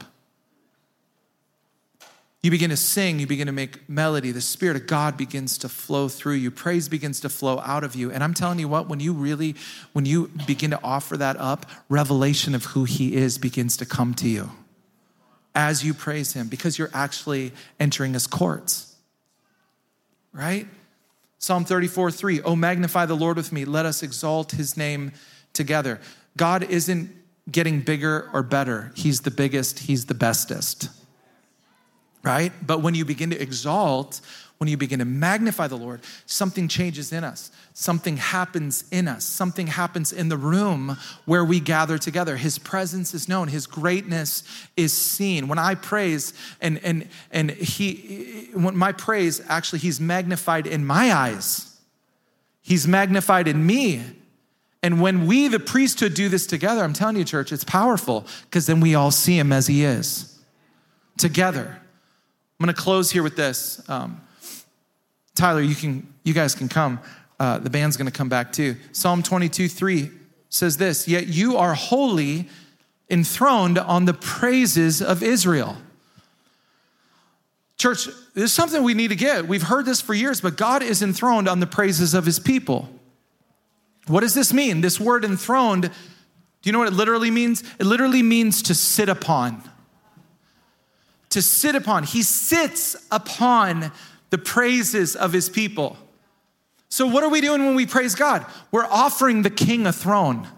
S1: You begin to sing, you begin to make melody. The Spirit of God begins to flow through you. Praise begins to flow out of you. And I'm telling you what, when you begin to offer that up, revelation of who he is begins to come to you as you praise him, because you're actually entering his courts, right? Psalm 34:3, oh, magnify the Lord with me. Let us exalt his name together. God isn't getting bigger or better. He's the biggest, he's the bestest. Right? But when you begin to exalt, when you begin to magnify the Lord, something changes in us. Something happens in us. Something happens in the room where we gather together. His presence is known. His greatness is seen. When I praise, when my praise, actually, he's magnified in my eyes. He's magnified in me. And when we, the priesthood, do this together, I'm telling you, church, it's powerful, because then we all see him as he is together. I'm going to close here with this. Tyler, you guys can come. The band's going to come back too. Psalm 22:3 says this, yet you are holy, enthroned on the praises of Israel. Church, there's something we need to get. We've heard this for years, but God is enthroned on the praises of his people. What does this mean? This word enthroned, do you know what it literally means? It literally means to sit upon. To sit upon. He sits upon the praises of his people. So what are we doing when we praise God? We're offering the king a throne.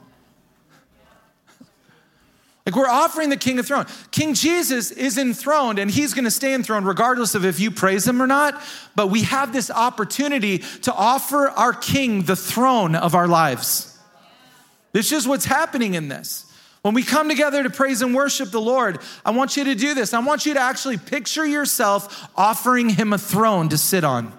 S1: Like, we're offering the king a throne. King Jesus is enthroned, and he's going to stay enthroned regardless of if you praise him or not. But we have this opportunity to offer our king the throne of our lives. This is what's happening in this. When we come together to praise and worship the Lord, I want you to do this. I want you to actually picture yourself offering him a throne to sit on.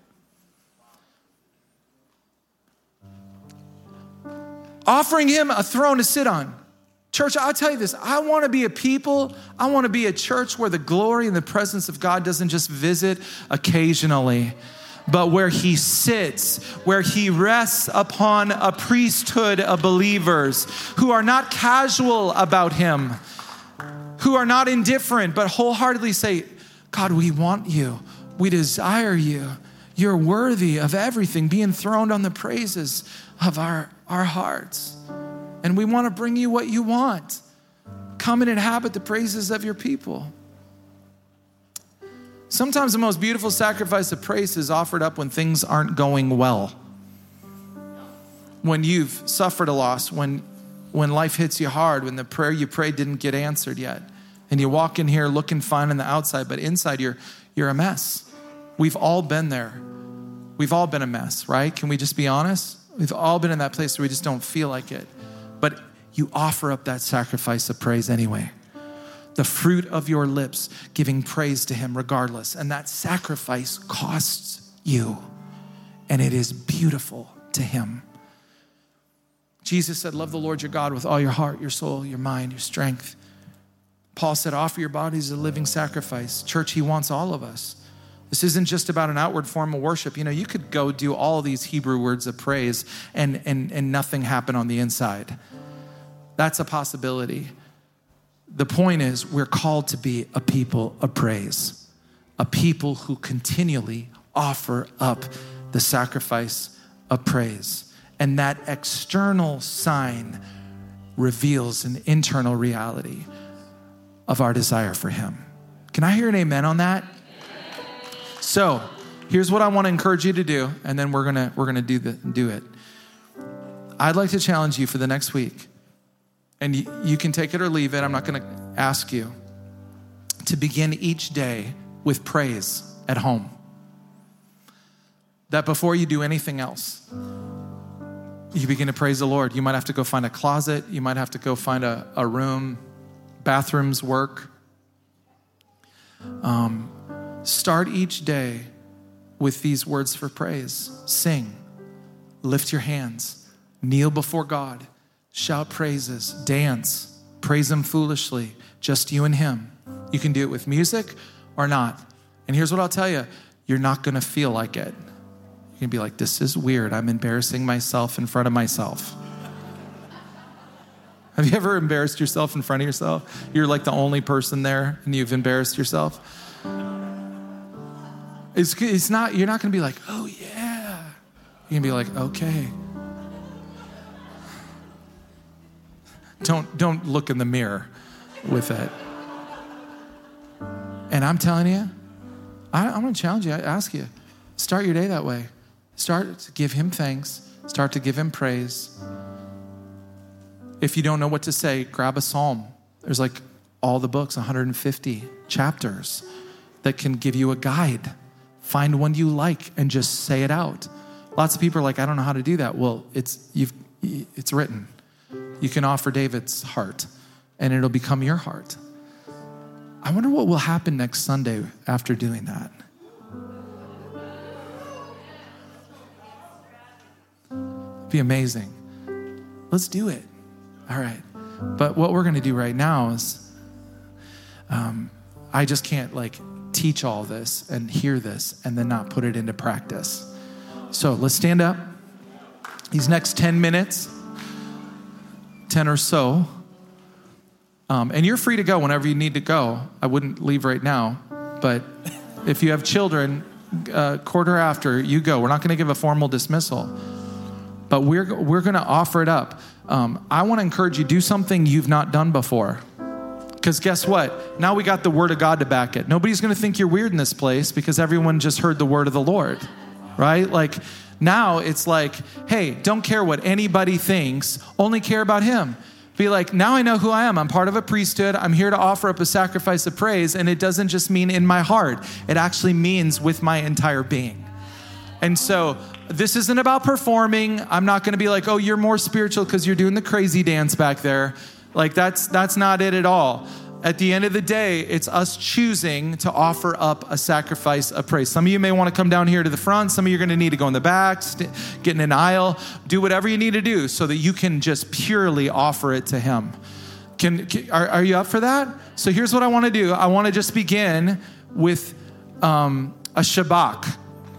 S1: Offering him a throne to sit on. Church, I'll tell you this. I want to be a people. I want to be a church where the glory and the presence of God doesn't just visit occasionally, but where he sits, where he rests upon a priesthood of believers who are not casual about him, who are not indifferent, but wholeheartedly say, God, we want you. We desire you. You're worthy of everything, being throned on the praises of our hearts. And we want to bring you what you want. Come and inhabit the praises of your people. Sometimes the most beautiful sacrifice of praise is offered up when things aren't going well. When you've suffered a loss, when life hits you hard, when the prayer you prayed didn't get answered yet. And you walk in here looking fine on the outside, but inside you're a mess. We've all been there. We've all been a mess, right? Can we just be honest? We've all been in that place where we just don't feel like it. But you offer up that sacrifice of praise anyway. The fruit of your lips, giving praise to him regardless. And that sacrifice costs you. And it is beautiful to him. Jesus said, love the Lord your God with all your heart, your soul, your mind, your strength. Paul said, offer your bodies as a living sacrifice. Church, he wants all of us. This isn't just about an outward form of worship. You know, you could go do all of these Hebrew words of praise and nothing happen on the inside. That's a possibility. The point is, we're called to be a people of praise, a people who continually offer up the sacrifice of praise. And that external sign reveals an internal reality of our desire for him. Can I hear an amen on that? So here's what I want to encourage you to do, and then we're gonna do it. I'd like to challenge you for the next week, and you can take it or leave it. I'm not going to ask you to begin each day with praise at home. That before you do anything else, you begin to praise the Lord. You might have to go find a closet. You might have to go find a room. Bathrooms work. Start each day with these words for praise. Sing, lift your hands, kneel before God, shout praises, dance, praise him foolishly, just you and him. You can do it with music or not. And here's what I'll tell you, you're not gonna feel like it. You're gonna be like, this is weird. I'm embarrassing myself in front of myself. Have you ever embarrassed yourself in front of yourself? You're like the only person there and you've embarrassed yourself. It's not, you're not going to be like, oh yeah. You're going to be like, okay. Don't look in the mirror with it. And I'm telling you, I'm going to challenge you. I ask you, start your day that way. Start to give him thanks. Start to give him praise. If you don't know what to say, grab a psalm. There's like all the books, 150 chapters that can give you a guide. Find one you like and just say it out. Lots of people are like, I don't know how to do that. Well, it's written. You can offer David's heart and it'll become your heart. I wonder what will happen next Sunday after doing that. It'd be amazing. Let's do it. All right. But what we're going to do right now is, I just can't teach all this and hear this and then not put it into practice. So let's stand up. These next 10 minutes, 10 or so, and you're free to go whenever you need to go. I wouldn't leave right now, but if you have children, quarter after, you go. We're not going to give a formal dismissal, but we're going to offer it up. I want to encourage you, do something you've not done before. Because guess what? Now we got the word of God to back it. Nobody's going to think you're weird in this place because everyone just heard the word of the Lord, right? Now it's like, hey, don't care what anybody thinks, only care about him. Be like, now I know who I am. I'm part of a priesthood. I'm here to offer up a sacrifice of praise. And it doesn't just mean in my heart. It actually means with my entire being. And so this isn't about performing. I'm not going to be like, oh, you're more spiritual because you're doing the crazy dance back there. That's not it at all. At the end of the day, it's us choosing to offer up a sacrifice of praise. Some of you may want to come down here to the front. Some of you are going to need to go in the back, get in an aisle, do whatever you need to do so that you can just purely offer it to him. Are you up for that? So here's what I want to do. I want to just begin with a shabach.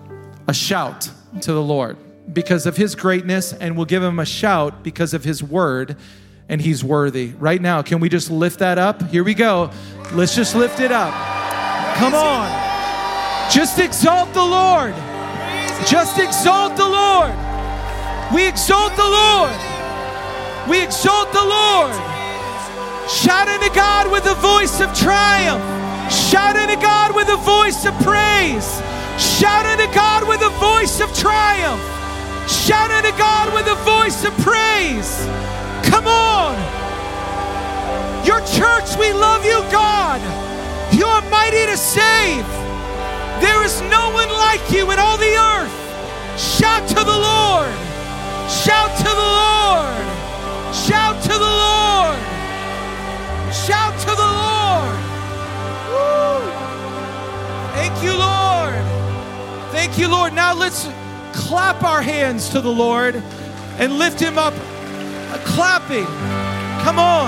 S1: a shout to the Lord because of his greatness, and we'll give him a shout because of his word, and he's worthy. Right now, can we just lift that up? Here we go. Let's just lift it up. Come on. Just exalt the Lord. Just exalt the Lord. We exalt the Lord. We exalt the Lord. Shout unto God with a voice of triumph. Shout unto God with a voice of praise. Shout unto God with a voice of triumph. Shout unto God with a voice of praise. Come on. Your church, we love you, God. You are mighty to save. There is no one like you in all the earth. Shout to the Lord. Shout to the Lord. Shout to the Lord. Shout to the Lord. Woo. Thank you, Lord. Thank you, Lord. Now let's clap our hands to the Lord and lift him up. Clapping. Come on.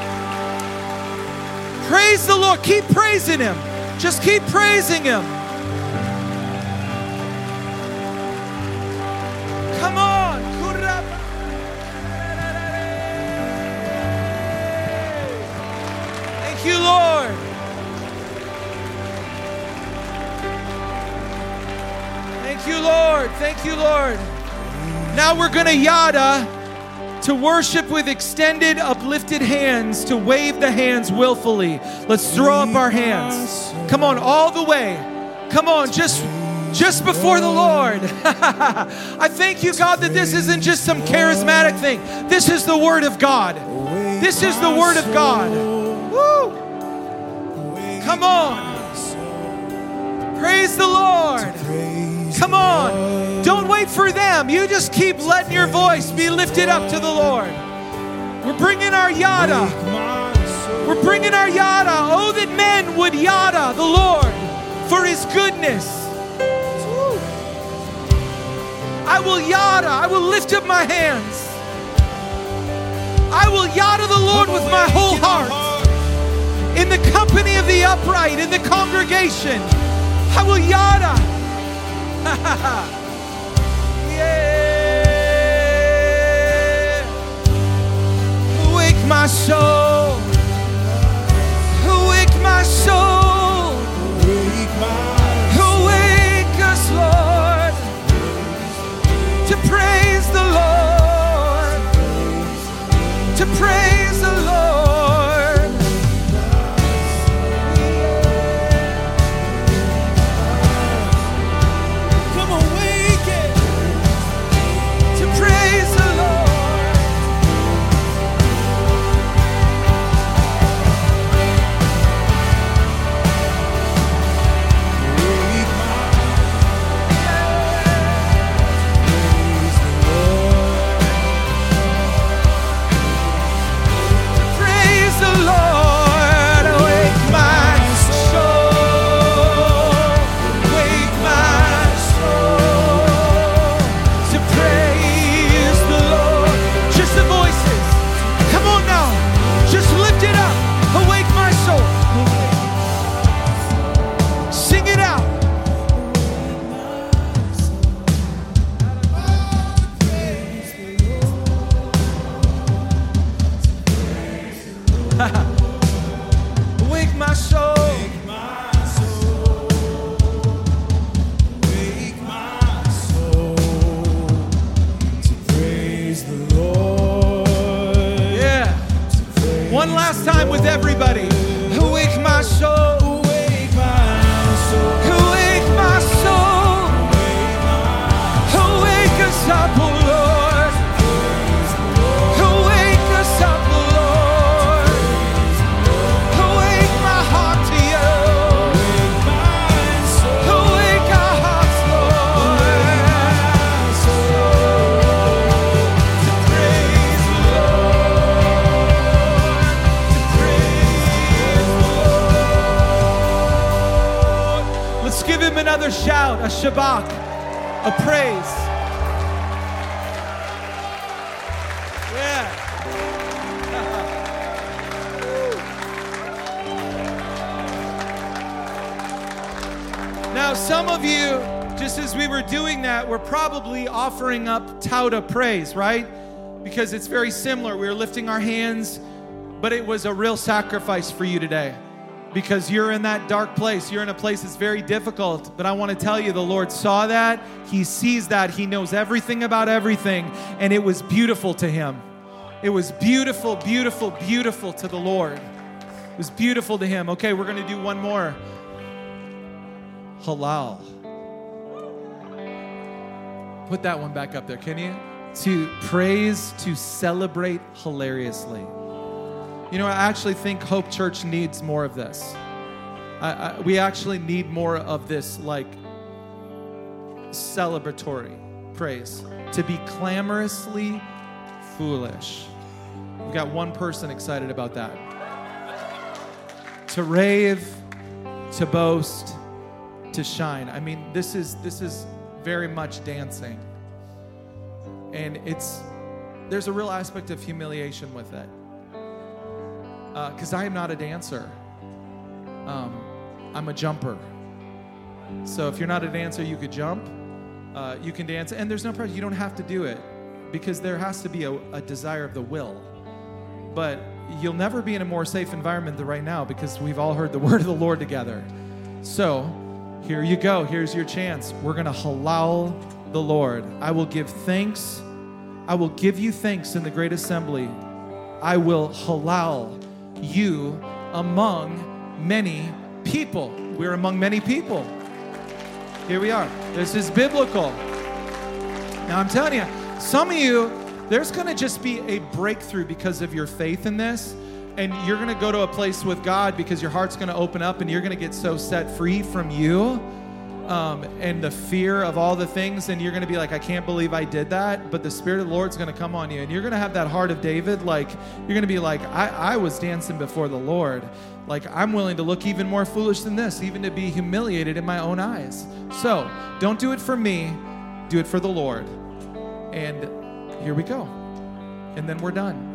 S1: Praise the Lord. Keep praising him. Just keep praising him. Come on. Thank you, Lord. Thank you, Lord. Thank you, Lord. Now we're going to yada, to worship with extended, uplifted hands, to wave the hands willfully. Let's throw up our hands. Come on, all the way. Come on, just before the Lord. I thank you, God, that this isn't just some charismatic thing. This is the Word of God. This is the Word of God. Woo! Come on. Praise the Lord. Come on. Don't wait for them. You just keep letting your voice be lifted up to the Lord. We're bringing our yada. We're bringing our yada. Oh, that men would yada the Lord for his goodness. I will yada. I will lift up my hands. I will yada the Lord with my whole heart. In the company of the upright, in the congregation, I will yada. Yeah. Awake my soul. Awake my soul. Awake us, Lord, to praise the Lord. To praise the Lord. Wake my soul. Wake my soul. Wake my soul to praise the Lord. Yeah. One last time with everybody. Wake my soul. Wake my soul. Wake my soul. Wake us up, oh Lord. Wake us up, oh Lord. Awake my heart to you. Awake our hearts, Lord. To praise the Lord. To praise the Lord. Let's give him another shout, a shabach, a praise. Yeah. Now, some of you just as we were doing that, we're probably offering up Tauta praise, right? Because it's very similar. We were lifting our hands, but it was a real sacrifice for you today because you're in that dark place. You're in a place that's very difficult, but I want to tell you, the Lord saw that. He sees that. He knows everything about everything, and it was beautiful to him. It was beautiful, beautiful, beautiful to the Lord. It was beautiful to him. Okay, we're going to do one more. Halal. Put that one back up there, can you? To praise, to celebrate hilariously. You know, I actually think Hope Church needs more of this. We actually need more of this, like, celebratory praise. To be clamorously foolish. We've got one person excited about that. To rave, to boast, to shine. I mean, this is very much dancing. And there's a real aspect of humiliation with it. Because I am not a dancer. I'm a jumper. So if you're not a dancer, you could jump. You can dance. And there's no pressure. You don't have to do it. Because there has to be a desire of the will. But you'll never be in a more safe environment than right now because we've all heard the word of the Lord together. So here you go. Here's your chance. We're going to halal the Lord. I will give thanks. I will give you thanks in the great assembly. I will halal you among many people. We're among many people. Here we are. This is biblical. Now I'm telling you, some of you, there's going to just be a breakthrough because of your faith in this. And you're going to go to a place with God because your heart's going to open up and you're going to get so set free from you and the fear of all the things. And you're going to be like, I can't believe I did that. But the Spirit of the Lord's going to come on you. And you're going to have that heart of David. Like, you're going to be like, I was dancing before the Lord. Like, I'm willing to look even more foolish than this, even to be humiliated in my own eyes. So don't do it for me. Do it for the Lord. And here we go. And then we're done.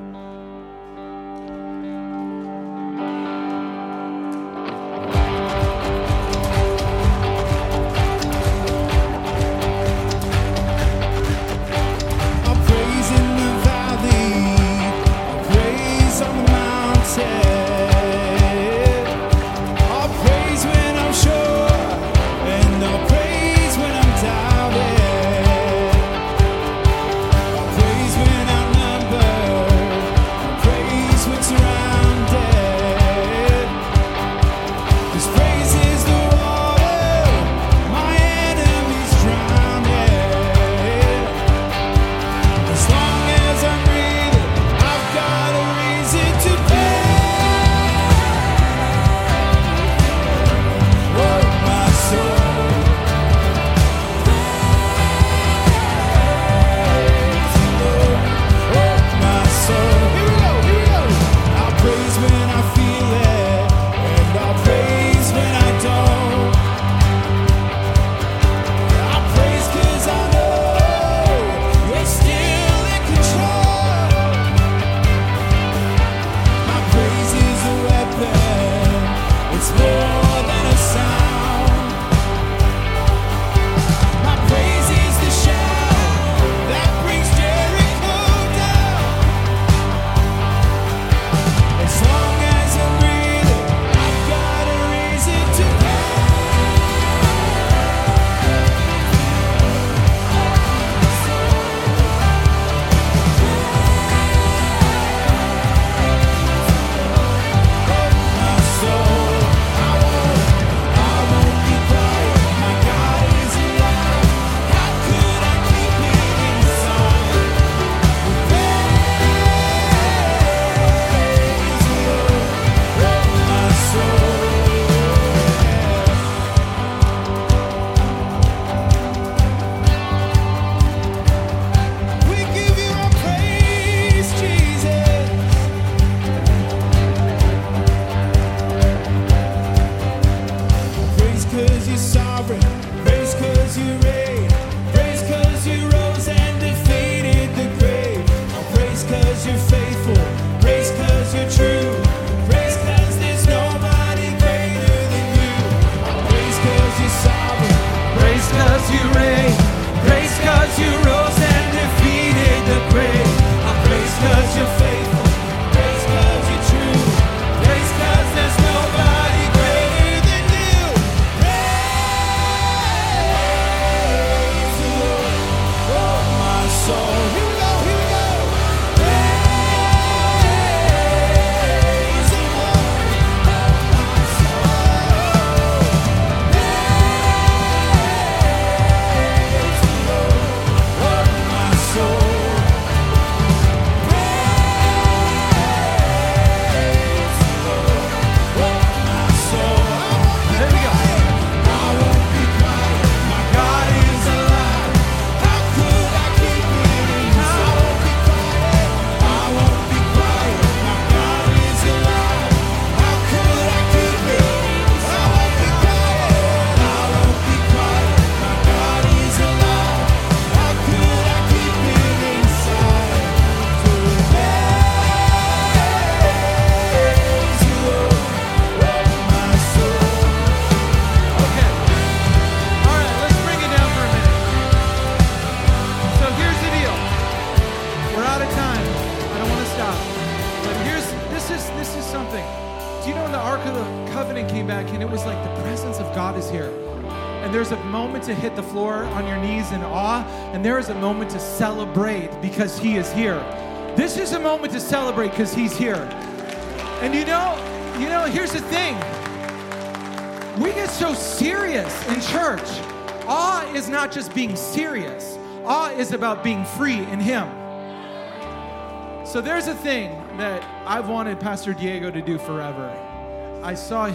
S1: hit the floor on your knees in awe, and there is a moment to celebrate because he is here. This is a moment to celebrate because he's here. And you know, here's the thing. We get so serious in church. Awe is not just being serious. Awe is about being free in him. So there's a thing that I've wanted Pastor Diego to do forever. I saw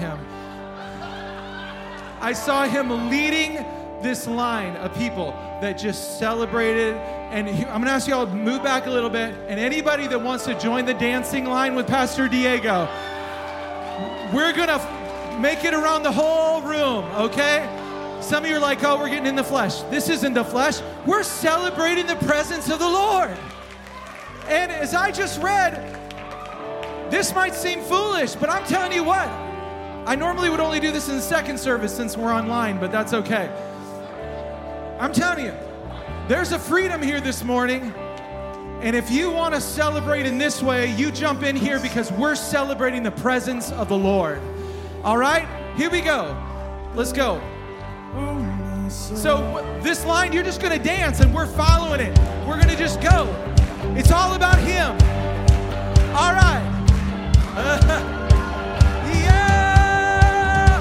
S1: him leading this line of people that just celebrated. And I'm gonna ask you all to move back a little bit. And anybody that wants to join the dancing line with Pastor Diego, we're gonna make it around the whole room, okay? Some of you are like, oh, we're getting in the flesh. This isn't the flesh. We're celebrating the presence of the Lord. And as I just read, this might seem foolish, but I'm telling you what, I normally would only do this in the second service since we're online, but that's okay. I'm telling you, there's a freedom here this morning. And if you want to celebrate in this way, you jump in here because we're celebrating the presence of the Lord. All right, here we go. Let's go. So this line, you're just going to dance and we're following it. We're going to just go. It's all about him. All right. Yeah.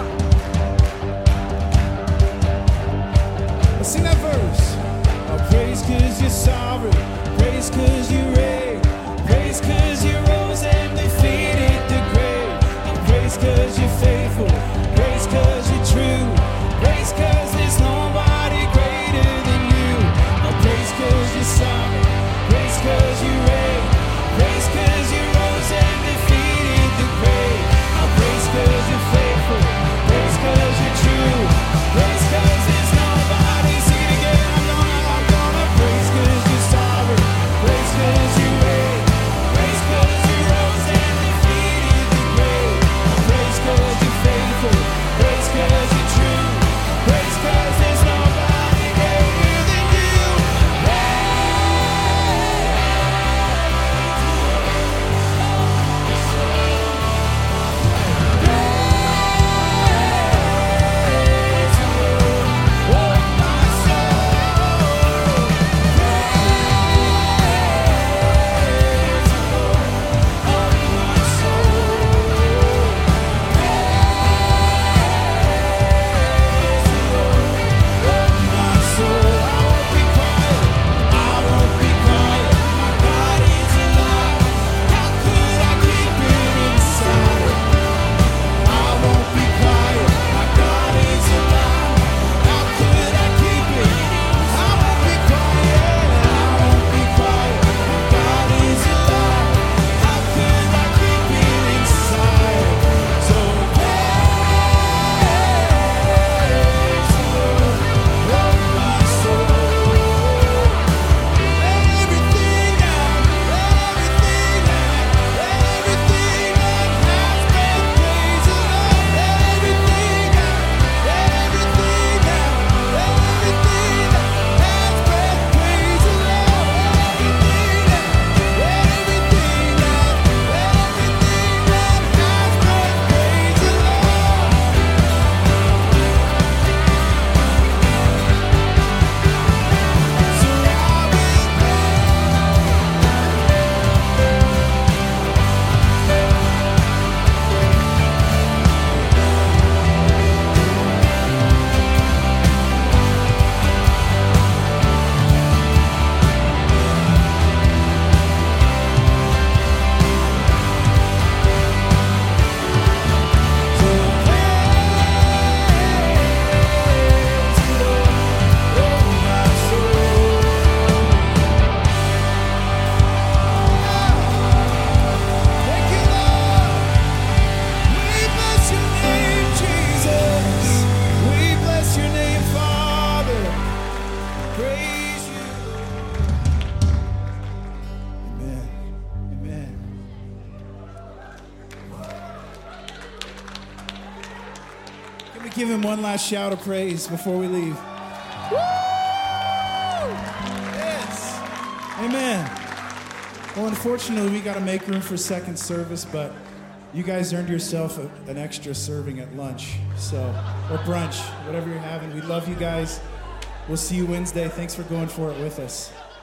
S2: Let's sing that verse. Oh, praise cause you're sovereign. Praise cause you reign. Praise cause you rose and defeated the grave. Praise cause you're faithful. Praise cause you're true. Praise cause there's nobody greater than you. Oh, praise cause you're sovereign. Praise cause you reign. Praise cause you rose and defeated the grave. Oh, praise cause you're faithful. Praise cause you're true. Praise cause there's nobody. Sing it again. I'm gonna praise cause you're sovereign. Praise cause you reign. Praise cause you rose and defeated the grave. Oh, praise cause you're faithful. Praise cause you're true. Praise cause there's nobody greater than you. Give him one last shout of praise before we leave. Woo! Yes. Amen. Well, unfortunately, we got to make room for second service, but you guys earned yourself an extra serving at lunch, or brunch, whatever you're having. We love you guys. We'll see you Wednesday. Thanks for going for it with us.